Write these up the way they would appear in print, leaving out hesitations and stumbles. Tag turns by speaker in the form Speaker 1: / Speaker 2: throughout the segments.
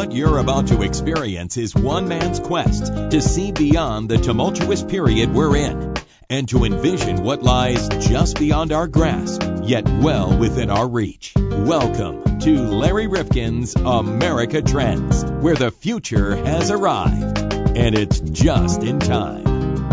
Speaker 1: What you're about to experience is one man's quest to see beyond the tumultuous period we're in and to envision what lies just beyond our grasp, yet well within our reach. Welcome to Larry Rifkin's America Trends, where the future has arrived, and it's just in time.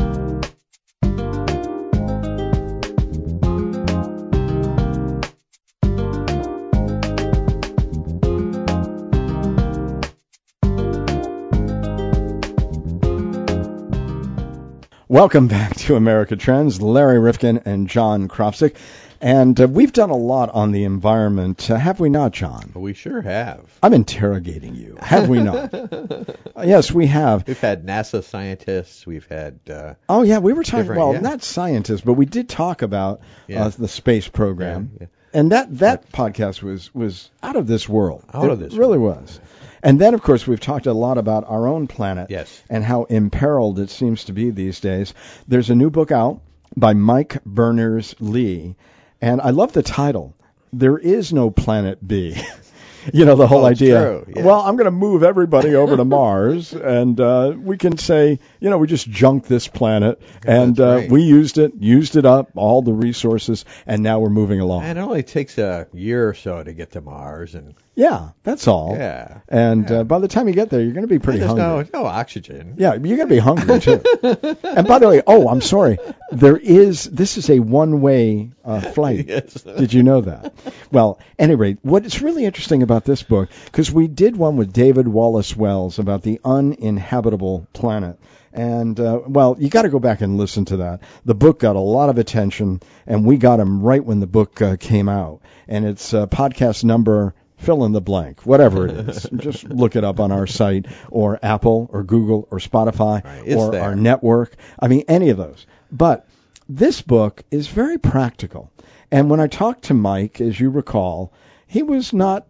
Speaker 2: Welcome back to America Trends. Larry Rifkin and John Kropsic. And we've done a lot on the environment, have we not, John?
Speaker 3: We sure have.
Speaker 2: I'm interrogating you. Have we not? Yes, we have.
Speaker 3: We've had NASA scientists. We've had...
Speaker 2: oh, yeah, we were talking, not scientists, but we did talk about the space program. Yeah. And that podcast was out of this world. It really was. And then, of course, we've talked a lot about our own planet and how imperiled it seems to be these days. There's a new book out by Mike Berners-Lee, and I love the title, There Is No Planet B. You know, the whole idea.
Speaker 3: True, yeah.
Speaker 2: Well, I'm going to move everybody over to Mars, and we can say, you know, we just junked this planet, and we used it up, all the resources, and now we're moving along.
Speaker 3: And it only takes a year or so to get to Mars, and
Speaker 2: yeah, that's all.
Speaker 3: Yeah.
Speaker 2: And by the time you get there, you're going to be pretty hungry.
Speaker 3: There's no oxygen.
Speaker 2: Yeah, you're going to be hungry, too. And by the way, I'm sorry, this is a one-way flight.
Speaker 3: Yes.
Speaker 2: Did you know that? Well, at any rate, what's really interesting about this book, because we did one with David Wallace Wells about the uninhabitable planet. And, you got to go back and listen to that. The book got a lot of attention, and we got him right when the book came out. And it's podcast number, fill in the blank, whatever it is. Just look it up on our site, or Apple, or Google, or Spotify, or our network. I mean, any of those. But this book is very practical. And when I talked to Mike, as you recall, he was not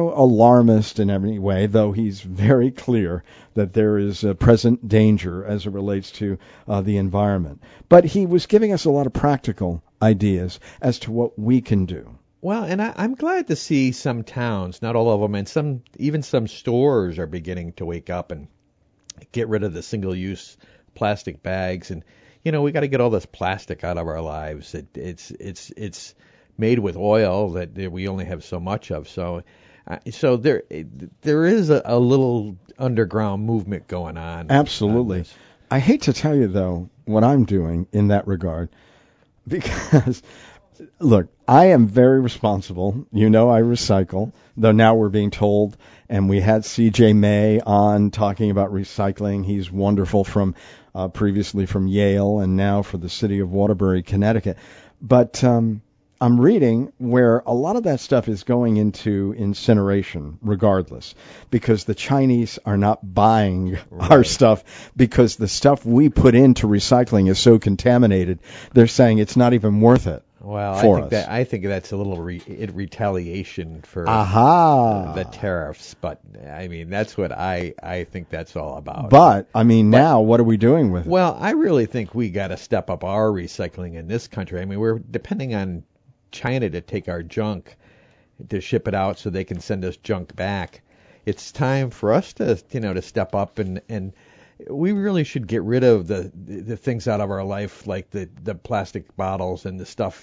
Speaker 2: alarmist in any way, though he's very clear that there is a present danger as it relates to the environment. But he was giving us a lot of practical ideas as to what we can do.
Speaker 3: Well, and I'm glad to see some towns, not all of them, and even some stores are beginning to wake up and get rid of the single-use plastic bags. And we got to get all this plastic out of our lives. It's made with oil that we only have so much of. So there is a little underground movement going on.
Speaker 2: Absolutely. I hate to tell you, though, what I'm doing in that regard, because, look, I am very responsible. I recycle, though now we're being told, and we had C.J. May on talking about recycling. He's wonderful from previously from Yale and now for the city of Waterbury, Connecticut. But I'm reading where a lot of that stuff is going into incineration regardless, because the Chinese are not buying our stuff because the stuff we put into recycling is so contaminated. They're saying it's not even worth it.
Speaker 3: Well, I think that's a little retaliation for the tariffs, but I mean that's what I think that's all about.
Speaker 2: But I mean, now what are we doing with it?
Speaker 3: Well, I really think we got to step up our recycling in this country. I mean, we're depending on China to take our junk, to ship it out so they can send us junk back. It's time for us to to step up and we really should get rid of the things out of our life, like the plastic bottles and the stuff,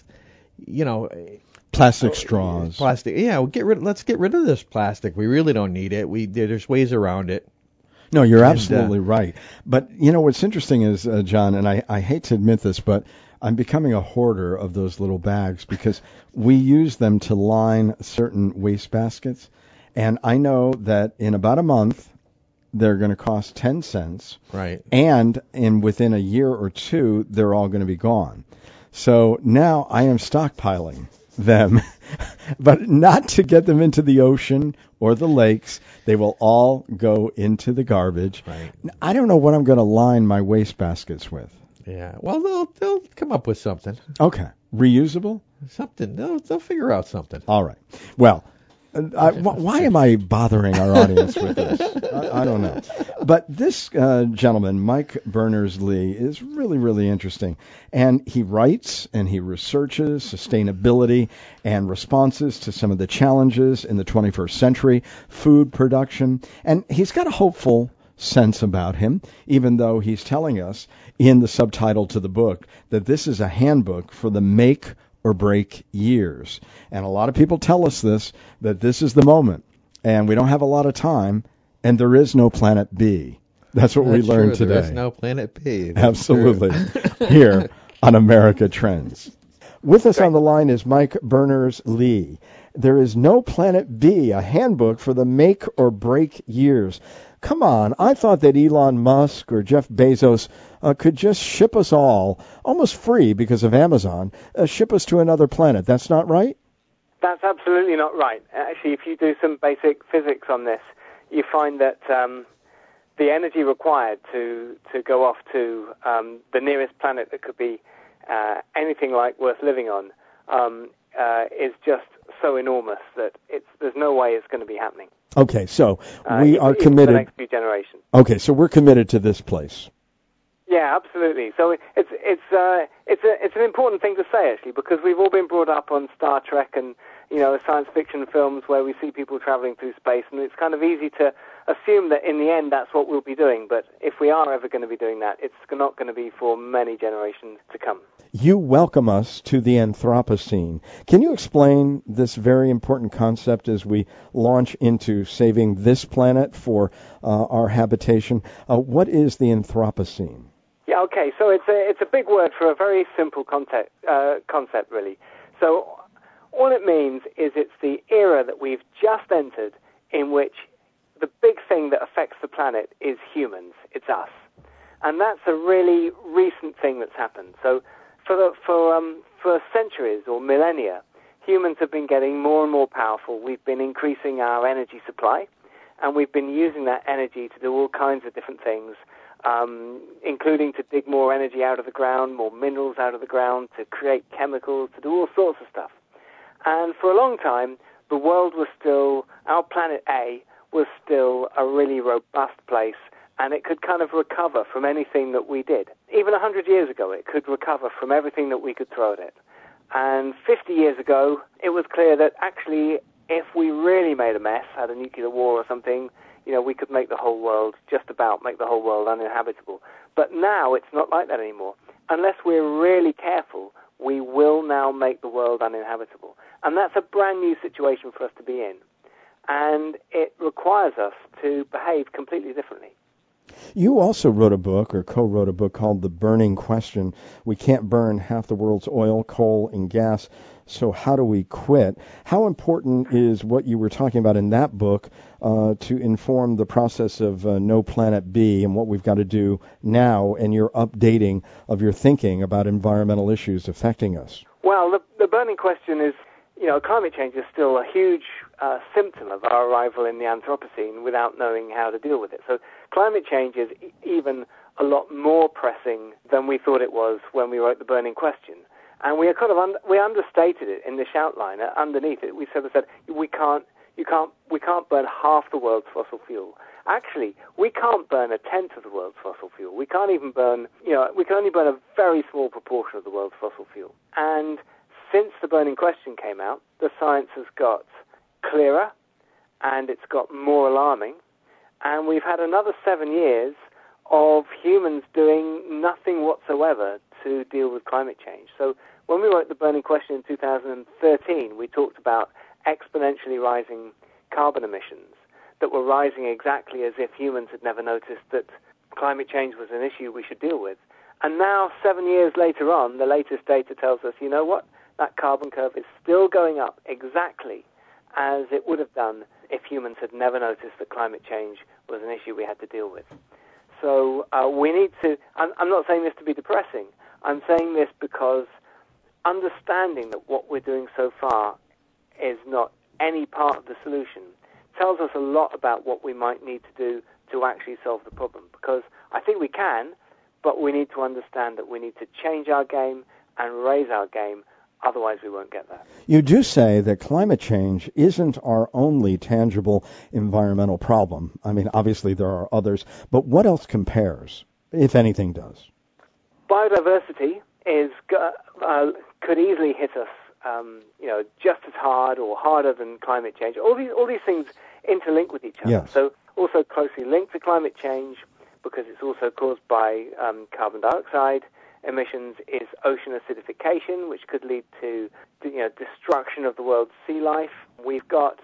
Speaker 2: plastic straws.
Speaker 3: Plastic, let's get rid of this plastic. We really don't need it. There's ways around it.
Speaker 2: No, you're absolutely right. But what's interesting is, John, and I hate to admit this, but I'm becoming a hoarder of those little bags because we use them to line certain waste baskets, and I know that in about a month they're going to cost 10 cents.
Speaker 3: Right.
Speaker 2: And within a year or two, they're all going to be gone. So now I am stockpiling them, but not to get them into the ocean or the lakes. They will all go into the garbage.
Speaker 3: Right.
Speaker 2: I don't know what I'm going to line my waste baskets with.
Speaker 3: Yeah. Well, they'll come up with something.
Speaker 2: Okay. Reusable?
Speaker 3: Something. They'll figure out something.
Speaker 2: All right. Well, Why am I bothering our audience with this? I don't know. But this gentleman, Mike Berners-Lee, is really, really interesting. And he writes and he researches sustainability and responses to some of the challenges in the 21st century, food production. And he's got a hopeful sense about him, even though he's telling us in the subtitle to the book that this is a handbook for the make or break years. And a lot of people tell us that this is the moment, and we don't have a lot of time, and there is no planet B. That's what we learned today.
Speaker 3: There is no planet B. That's
Speaker 2: absolutely. Here on America Trends. With us on the line is Mike Berners-Lee. There is no planet B, a handbook for the make or break years. Come on, I thought that Elon Musk or Jeff Bezos could just ship us all, almost free because of Amazon, ship us to another planet. That's not right?
Speaker 4: That's absolutely not right. Actually, if you do some basic physics on this, you find that the energy required to go off to the nearest planet that could be anything like worth living on is just so enormous that there's no way it's going to be happening.
Speaker 2: Okay, so we are committed.
Speaker 4: For the next few generations.
Speaker 2: Okay, so we're committed to this place.
Speaker 4: Yeah, absolutely. So it's an important thing to say, actually, because we've all been brought up on Star Trek and science fiction films where we see people traveling through space, and it's kind of easy to assume that in the end that's what we'll be doing. But if we are ever going to be doing that, it's not going to be for many generations to come.
Speaker 2: You welcome us to the Anthropocene. Can you explain this very important concept as we launch into saving this planet for our habitation? What is the Anthropocene?
Speaker 4: Yeah, okay. So it's a big word for a very simple concept, really. So all it means is it's the era that we've just entered in which the big thing that affects the planet is humans. It's us. And that's a really recent thing that's happened. So for centuries or millennia, humans have been getting more and more powerful. We've been increasing our energy supply, and we've been using that energy to do all kinds of different things, including to dig more energy out of the ground, more minerals out of the ground, to create chemicals, to do all sorts of stuff. And for a long time, the world was still, our planet A was still a really robust place, and it could kind of recover from anything that we did. Even 100 years ago, it could recover from everything that we could throw at it. And 50 years ago, it was clear that actually, if we really made a mess, had a nuclear war or something, we could make the whole world, just about make the whole world uninhabitable. But now it's not like that anymore. Unless we're really careful, we will now make the world uninhabitable. And that's a brand new situation for us to be in. And it requires us to behave completely differently.
Speaker 2: You also wrote a book, or co-wrote a book, called The Burning Question. We can't burn half the world's oil, coal, and gas, so how do we quit? How important is what you were talking about in that book to inform the process of No Planet B and what we've got to do now, and your updating of your thinking about environmental issues affecting us?
Speaker 4: Well, the burning question is, climate change is still a huge symptom of our arrival in the Anthropocene without knowing how to deal with it. So climate change is even a lot more pressing than we thought it was when we wrote The Burning Question. And we kind of we understated it in this outline. Underneath it, we sort of said we can't burn half the world's fossil fuel. Actually, we can't burn a tenth of the world's fossil fuel. We can't even burn, we can only burn a very small proportion of the world's fossil fuel. And since The Burning Question came out, the science has got clearer and it's got more alarming. And we've had another 7 years of humans doing nothing whatsoever to deal with climate change. So when we wrote The Burning Question in 2013, we talked about exponentially rising carbon emissions that were rising exactly as if humans had never noticed that climate change was an issue we should deal with. And now, 7 years later on, the latest data tells us, you know what? That carbon curve is still going up exactly as it would have done if humans had never noticed that climate change was an issue we had to deal with. So we need to, I'm not saying this to be depressing, I'm saying this because understanding that what we're doing so far is not any part of the solution tells us a lot about what we might need to do to actually solve the problem. Because I think we can, but we need to understand that we need to change our game and raise our game Otherwise, we won't get there.
Speaker 2: You do say that climate change isn't our only tangible environmental problem. I mean, obviously there are others, but what else compares, if anything does?
Speaker 4: Biodiversity could easily hit us, just as hard or harder than climate change. All these things interlink with each other.
Speaker 2: Yes.
Speaker 4: So also closely linked to climate change, because it's also caused by carbon dioxide emissions, is ocean acidification, which could lead to destruction of the world's sea life. We've got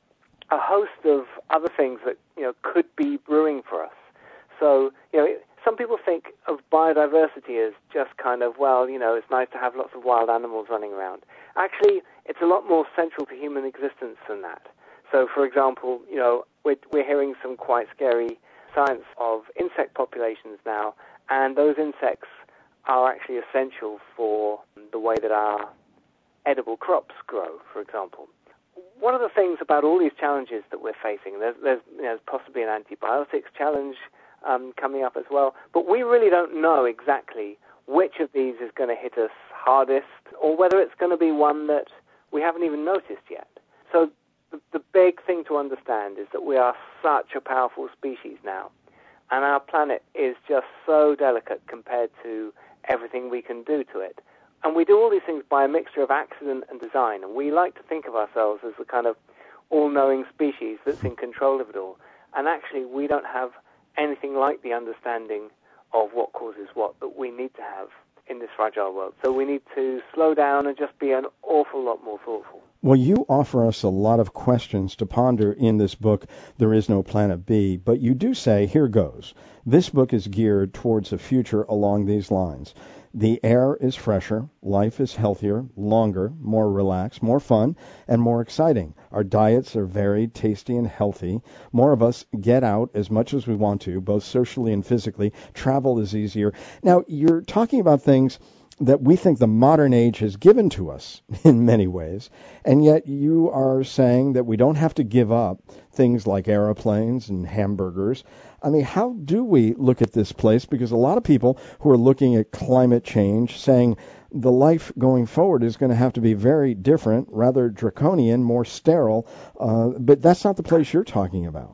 Speaker 4: a host of other things that could be brewing for us. So some people think of biodiversity as just kind of, it's nice to have lots of wild animals running around. Actually, it's a lot more central to human existence than that. So, for example, we're hearing some quite scary science of insect populations now, and those insects are actually essential for the way that our edible crops grow, for example. One of the things about all these challenges that we're facing, there's possibly an antibiotics challenge coming up as well, but we really don't know exactly which of these is going to hit us hardest, or whether it's going to be one that we haven't even noticed yet. So the big thing to understand is that we are such a powerful species now, and our planet is just so delicate compared to everything we can do to it. And we do all these things by a mixture of accident and design, and we like to think of ourselves as the kind of all-knowing species that's in control of it all. And actually, we don't have anything like the understanding of what causes what that we need to have in this fragile world. So we need to slow down and just be an awful lot more thoughtful.
Speaker 2: Well, you offer us a lot of questions to ponder in this book, There Is No Planet B, but you do say, here goes. This book is geared towards a future along these lines. The air is fresher, life is healthier, longer, more relaxed, more fun, and more exciting. Our diets are varied, tasty, and healthy. More of us get out as much as we want to, both socially and physically. Travel is easier. Now, you're talking about things that we think the modern age has given to us in many ways, and yet you are saying that we don't have to give up things like airplanes and hamburgers. I mean, how do we look at this place? Because a lot of people who are looking at climate change saying the life going forward is going to have to be very different, rather draconian, more sterile, but that's not the place you're talking about.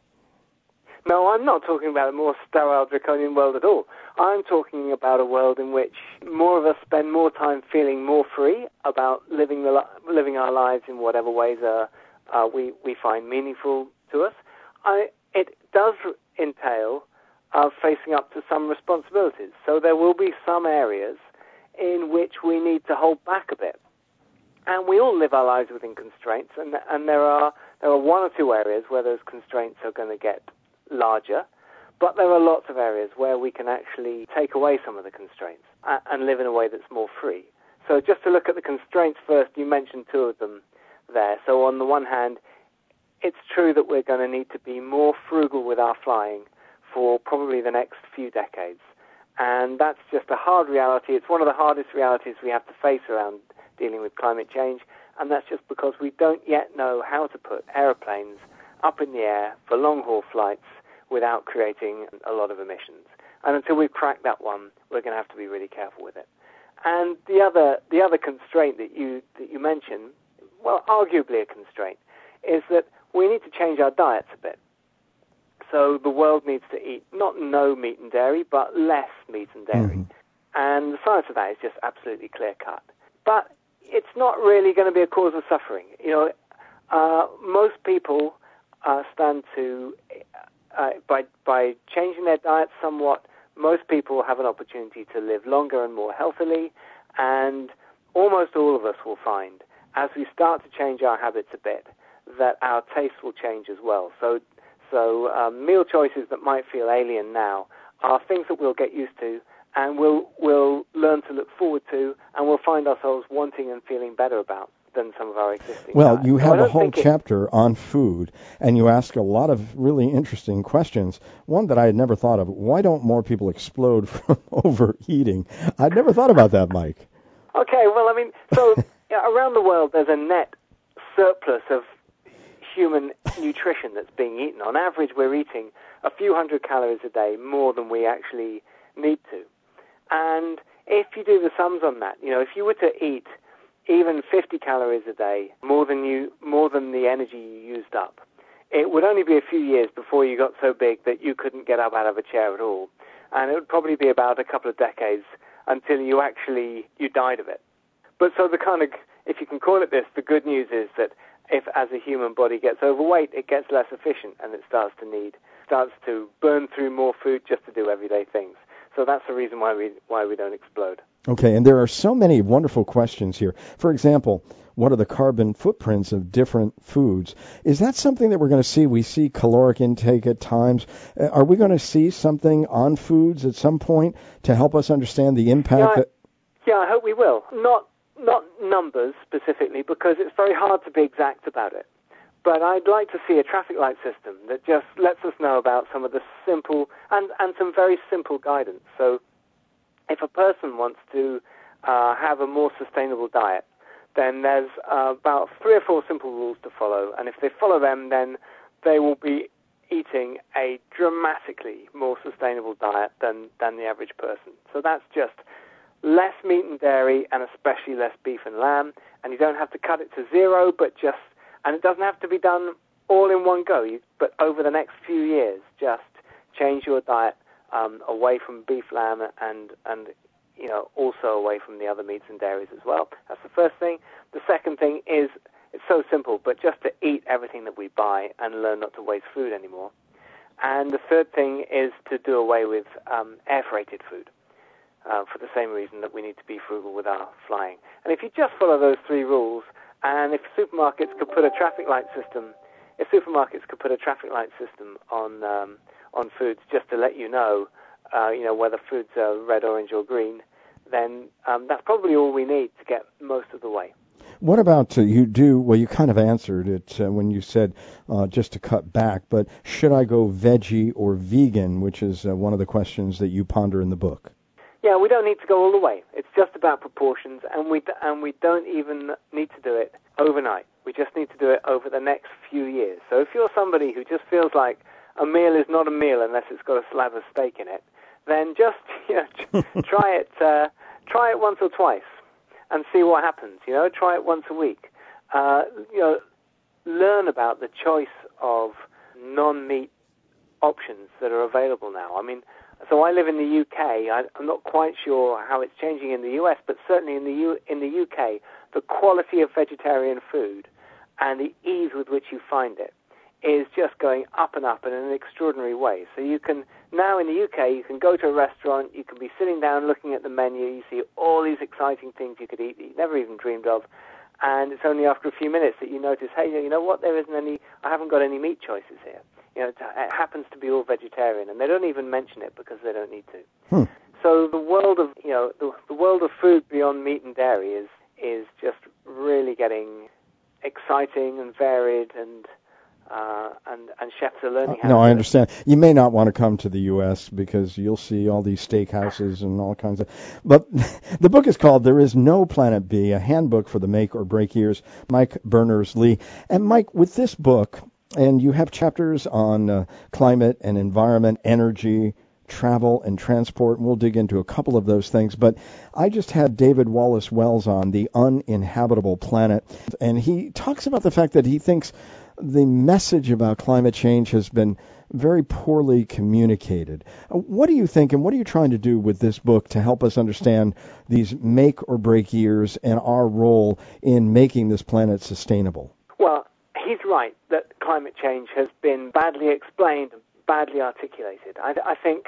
Speaker 4: No, I'm not talking about a more sterile, draconian world at all. I'm talking about a world in which more of us spend more time feeling more free about living our lives in whatever ways we find meaningful to us. It does entail facing up to some responsibilities. So there will be some areas in which we need to hold back a bit. And we all live our lives within constraints, and there are one or two areas where those constraints are going to get larger, but there are lots of areas where we can actually take away some of the constraints and live in a way that's more free. So just to look at the constraints first, you mentioned two of them there. So on the one hand, it's true that we're going to need to be more frugal with our flying for probably the next few decades. And that's just a hard reality. It's one of the hardest realities we have to face around dealing with climate change, and that's just because we don't yet know how to put aeroplanes up in the air for long-haul flights without creating a lot of emissions. And until we've cracked that one, we're going to have to be really careful with it. And the other constraint that you mentioned, well, arguably a constraint, is that we need to change our diets a bit. So the world needs to eat not no meat and dairy, but less meat and dairy. Mm-hmm. And the science of that is just absolutely clear-cut. But it's not really going to be a cause of suffering. Most people stand to, by changing their diet somewhat, most people have an opportunity to live longer and more healthily, and almost all of us will find, as we start to change our habits a bit, that our tastes will change as well. So meal choices that might feel alien now are things that we'll get used to, and we'll learn to look forward to, and we'll find ourselves wanting and feeling better about than some of our existing diets.
Speaker 2: You have a whole chapter on food, and you ask a lot of really interesting questions. One that I had never thought of: why don't more people explode from overeating? I'd never thought about that, Mike.
Speaker 4: Okay, well, I mean, so around the world, there's a net surplus of human nutrition that's being eaten. On average, we're eating a few hundred calories a day more than we actually need to. And if you do the sums on that, if you were to eat even 50 calories a day, more than the energy you used up, it would only be a few years before you got so big that you couldn't get up out of a chair at all. And it would probably be about a couple of decades until you died of it. But so if you can call it this, the good news is that if as a human body gets overweight, it gets less efficient and it starts to burn through more food just to do everyday things. So that's the reason why we don't explode.
Speaker 2: Okay, and there are so many wonderful questions here. For example, what are the carbon footprints of different foods? Is that something that we're going to see? We see caloric intake at times. Are we going to see something on foods at some point to help us understand the impact?
Speaker 4: Yeah, I hope we will. Not numbers specifically, because it's very hard to be exact about it. But I'd like to see a traffic light system that just lets us know about some of the simple and some very simple guidance. So if a person wants to have a more sustainable diet, then there's about 3 or 4 simple rules to follow. And if they follow them, then they will be eating a dramatically more sustainable diet than the average person. So that's just less meat and dairy, and especially less beef and lamb. And you don't have to cut it to 0, and it doesn't have to be done all in one go. But over the next few years, just change your diet away from beef, lamb, and also away from the other meats and dairies as well. That's the first thing. The second thing is, it's so simple, but just to eat everything that we buy and learn not to waste food anymore. And the third thing is to do away with air-freighted food. For the same reason that we need to be frugal with our flying. And if you just follow those 3 rules, and if supermarkets could put a traffic light system on foods just to let you know whether foods are red, orange, or green, then that's probably all we need to get most of the way.
Speaker 2: What about you kind of answered it when you said just to cut back, but should I go veggie or vegan, which is one of the questions that you ponder in the book?
Speaker 4: Yeah, we don't need to go all the way. It's just about proportions, and we don't even need to do it overnight. We just need to do it over the next few years. So if you're somebody who just feels like a meal is not a meal unless it's got a slab of steak in it, then just try it once or twice and see what happens. Try it once a week. Learn about the choice of non-meat options that are available now. I mean, so I live in the UK. I'm not quite sure how it's changing in the US, but certainly in the UK, the quality of vegetarian food and the ease with which you find it is just going up and up in an extraordinary way. So you can, now in the UK, you can go to a restaurant, you can be sitting down looking at the menu, you see all these exciting things you could eat that you never even dreamed of, and it's only after a few minutes that you notice, hey, you know what, I haven't got any meat choices here. It happens to be all vegetarian, and they don't even mention it because they don't need to. So the world of the world of food beyond meat and dairy is just really getting exciting and varied, and chefs are learning how.
Speaker 2: No, I understand. You may not want to come to the U.S. because you'll see all these steakhouses and all kinds of. But the book is called "There Is No Planet B: A Handbook for the Make or Break Years." Mike Berners-Lee. And Mike, with this book. And you have chapters on climate and environment, energy, travel, and transport. And we'll dig into a couple of those things. But I just had David Wallace Wells on, The Uninhabitable Planet. And he talks about the fact that he thinks the message about climate change has been very poorly communicated. What do you think, and what are you trying to do with this book to help us understand these make or break years and our role in making this planet sustainable?
Speaker 4: Well, he's right that climate change has been badly explained, badly articulated. I think,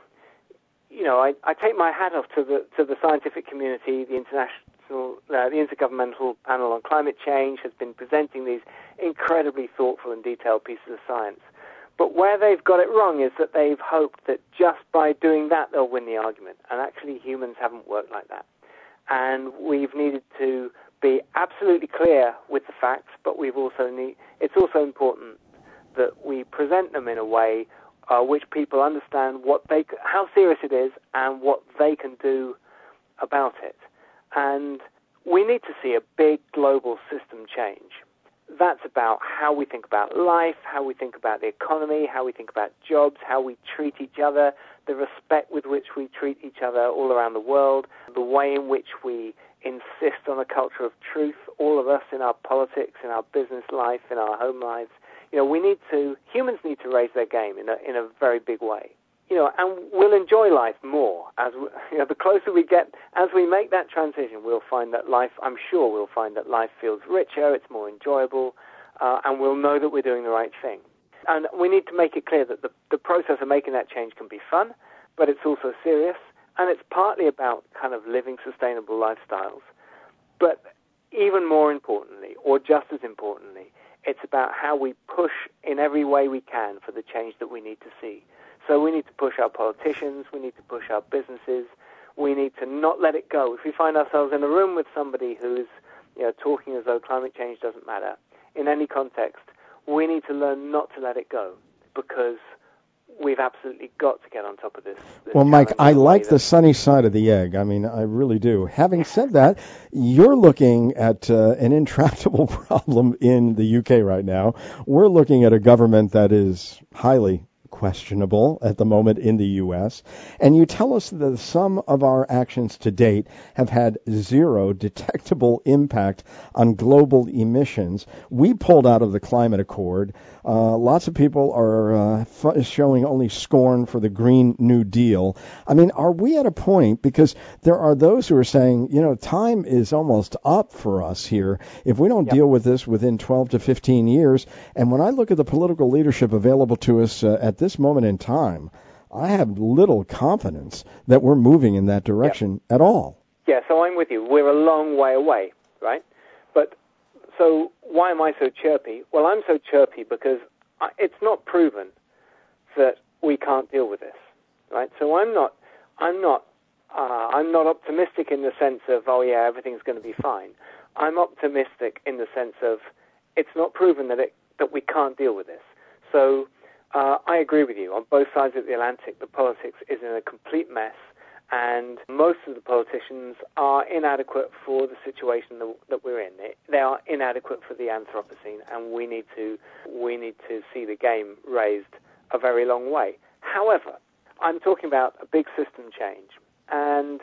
Speaker 4: I take my hat off to the scientific community. The Intergovernmental Panel on Climate Change has been presenting these incredibly thoughtful and detailed pieces of science. But where they've got it wrong is that they've hoped that just by doing that they'll win the argument. And actually humans haven't worked like that. And we've needed to be absolutely clear with the facts, but it's also important that we present them in a way which people understand how serious it is and what they can do about it. And we need to see a big global system change. that's about how we think about life, how we think about the economy, how we think about jobs, how we treat each other, the respect with which we treat each other all around the world, the way in which we insist on a culture of truth, all of us in our politics, in our business life, in our home lives. Humans need to raise their game in a very big way. And we'll enjoy life more the closer we get. As we make that transition, I'm sure we'll find that life feels richer, it's more enjoyable, and we'll know that we're doing the right thing. And we need to make it clear that the process of making that change can be fun, but it's also serious, and it's partly about kind of living sustainable lifestyles. But even more importantly, or just as importantly, it's about how we push in every way we can for the change that we need to see. So we need to push our politicians, we need to push our businesses, we need to not let it go. If we find ourselves in a room with somebody who's talking as though climate change doesn't matter, in any context, we need to learn not to let it go, because we've absolutely got to get on top of this.
Speaker 2: Well, Mike, I like the sunny side of the egg. I mean, I really do. Having said that, you're looking at an intractable problem in the UK right now. We're looking at a government that is highly questionable at the moment in the U.S., and you tell us that some of our actions to date have had zero detectable impact on global emissions. We pulled out of the climate accord. Lots of people are showing only scorn for the Green New Deal. I mean, are we at a point, because there are those who are saying, time is almost up for us here if we don't deal with this within 12 to 15 years. And when I look at the political leadership available to us at this moment in time, I have little confidence that we're moving in that direction at all.
Speaker 4: Yeah, so I'm with you. We're a long way away, right? But so why am I so chirpy? Well, I'm so chirpy because it's not proven that we can't deal with this, right? So I'm not optimistic in the sense of, everything's going to be fine. I'm optimistic in the sense of it's not proven that we can't deal with this. So I agree with you. On both sides of the Atlantic, the politics is in a complete mess, and most of the politicians are inadequate for the situation that we're in. They are inadequate for the Anthropocene, and we need to see the game raised a very long way. However, I'm talking about a big system change, and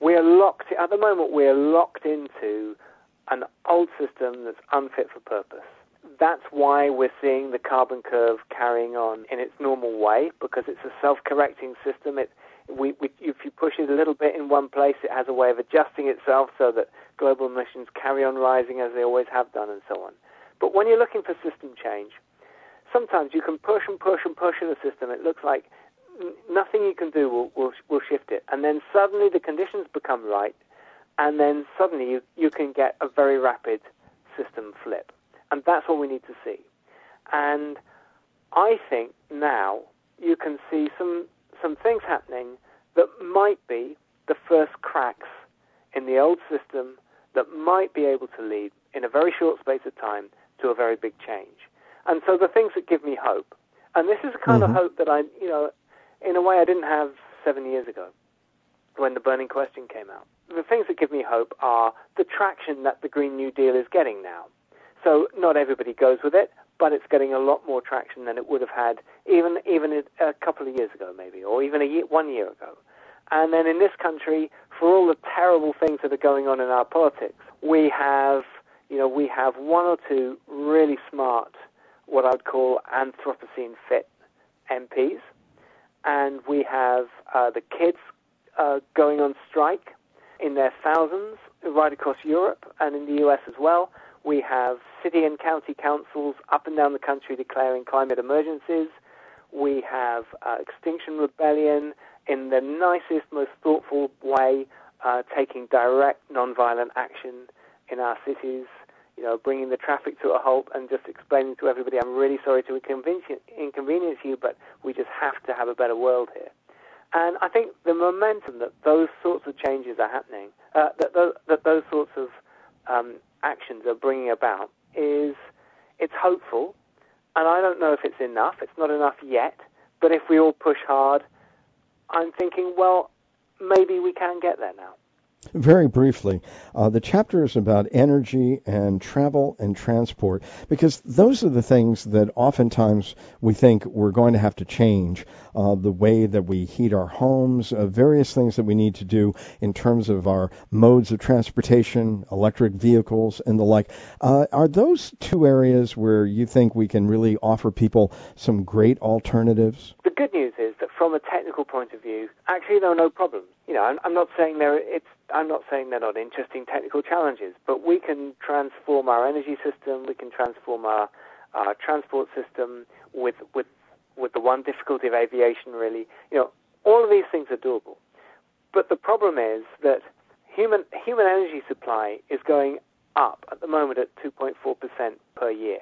Speaker 4: at the moment we're locked into an old system that's unfit for purpose. That's why we're seeing the carbon curve carrying on in its normal way, because it's a self-correcting system. If you push it a little bit in one place, it has a way of adjusting itself so that global emissions carry on rising as they always have done, and so on. But when you're looking for system change, sometimes you can push and push and push in a system. It looks like nothing you can do will shift it. And then suddenly the conditions become right, and then suddenly you can get a very rapid system flip. And that's what we need to see. And I think now you can see some things happening that might be the first cracks in the old system that might be able to lead, in a very short space of time, to a very big change. And so the things that give me hope, and this is the kind of hope that in a way I didn't have 7 years ago when the burning question came out. The things that give me hope are the traction that the Green New Deal is getting now. So not everybody goes with it, but it's getting a lot more traction than it would have had even a couple of years ago, maybe, or even 1 year ago. And then in this country, for all the terrible things that are going on in our politics, we have one or two really smart, what I would call Anthropocene fit MPs, and we have the kids going on strike in their thousands right across Europe and in the US as well. We have city and county councils up and down the country declaring climate emergencies. We have Extinction Rebellion in the nicest, most thoughtful way, taking direct, nonviolent action in our cities, bringing the traffic to a halt and just explaining to everybody, I'm really sorry to inconvenience you, but we just have to have a better world here. And I think the momentum that those sorts of changes are happening, that those sorts of actions are bringing about, it's hopeful, and I don't know if it's enough. It's not enough yet, but if we all push hard, I'm thinking, well, maybe we can get there now.
Speaker 2: Very briefly, the chapter is about energy and travel and transport, because those are the things that oftentimes we think we're going to have to change. The way that we heat our homes, various things that we need to do in terms of our modes of transportation, electric vehicles, and the like. Are those two areas where you think we can really offer people some great alternatives?
Speaker 4: The good news is that from a technical point of view, actually there are no problems. I'm not saying they're not interesting technical challenges, but we can transform our energy system, we can transform our transport system with the one difficulty of aviation, really. All of these things are doable. But the problem is that human energy supply is going up at the moment at 2.4% per year.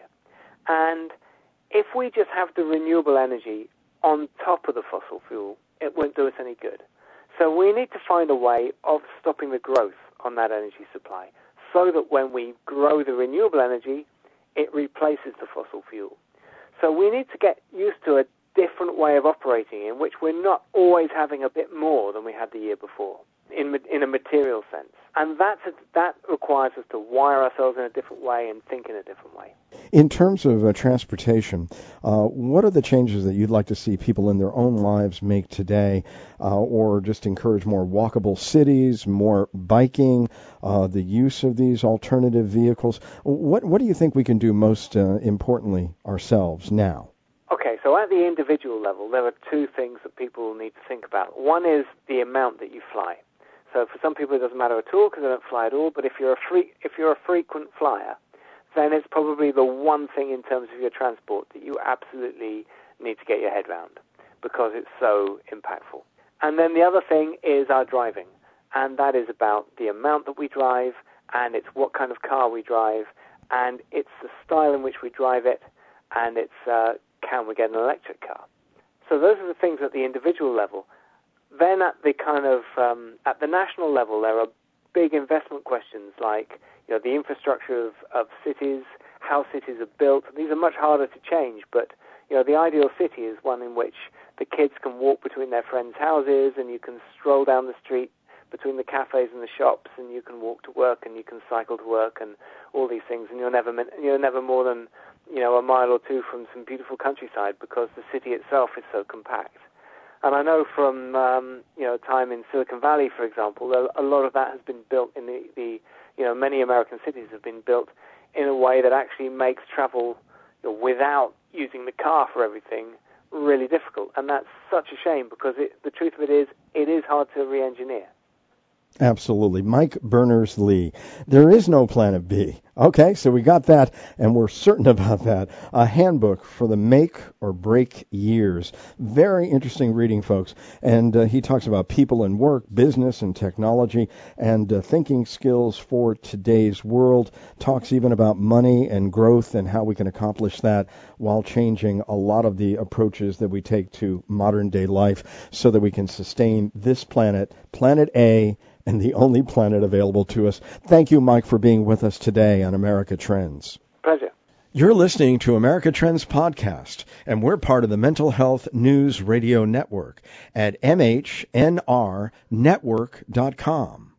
Speaker 4: And if we just have the renewable energy on top of the fossil fuel, it won't do us any good. So we need to find a way of stopping the growth on that energy supply so that when we grow the renewable energy, it replaces the fossil fuel. So we need to get used to a different way of operating in which we're not always having a bit more than we had the year before in a material sense. And that requires us to wire ourselves in a different way and think in a different way.
Speaker 2: In terms of transportation, what are the changes that you'd like to see people in their own lives make today, or just encourage more walkable cities, more biking, the use of these alternative vehicles? What do you think we can do most importantly ourselves now?
Speaker 4: Okay, so at the individual level, there are two things that people need to think about. One is the amount that you fly. So for some people it doesn't matter at all because they don't fly at all, but if you're a frequent flyer, then it's probably the one thing in terms of your transport that you absolutely need to get your head around because it's so impactful. And then the other thing is our driving, and that is about the amount that we drive, and it's what kind of car we drive, and it's the style in which we drive it, and it's can we get an electric car. So those are the things at the individual level. Then at the kind of at the national level, there are big investment questions like the infrastructure of cities, how cities are built. These are much harder to change, but the ideal city is one in which the kids can walk between their friends' houses, and you can stroll down the street between the cafes and the shops, and you can walk to work, and you can cycle to work, and all these things. And you're never more than a mile or two from some beautiful countryside because the city itself is so compact. And I know from time in Silicon Valley, for example, a lot of that has been built in the many American cities have been built in a way that actually makes travel without using the car for everything really difficult. And that's such a shame because the truth of it is hard to re-engineer.
Speaker 2: Absolutely. Mike Berners-Lee. There is no Planet B. Okay, so we got that, and we're certain about that. A handbook for the make or break years. Very interesting reading, folks. And he talks about people and work, business and technology, and thinking skills for today's world. Talks even about money and growth and how we can accomplish that while changing a lot of the approaches that we take to modern day life so that we can sustain this planet, Planet A, and the only planet available to us. Thank you, Mike, for being with us today on America Trends.
Speaker 4: Pleasure.
Speaker 2: You're listening to America Trends Podcast, and we're part of the Mental Health News Radio Network at mhnrnetwork.com.